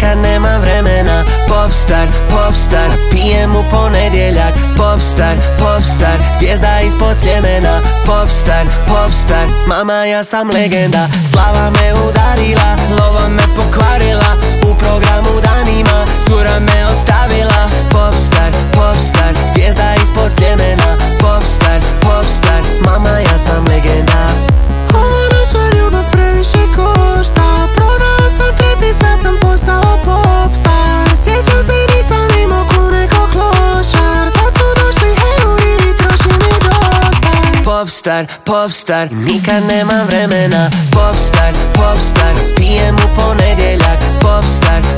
nikad nemam vremena. Popstar, popstar, pijem u ponedjeljak. Popstar, popstar, zvijezda ispod Sljemena. Popstar, popstar, mama ja sam legenda. Slava me udarila, lova me pokvarila. U programu danima, cura me ostavila. Popstar, popstar, zvijezda ispod Sljemena. Popstar, popstar, mama ja sam legenda. Ova naša ljubav previše košta. Prodao sam prepis, sad sam postao popstar. Sjećam se i nisam imao kune ko klošar. Sad su došli euri i troši mi dosta. Popstar, popstar, nikad nemam vremena. Popstar, popstar, pijem u ponedjeljak. Popstar,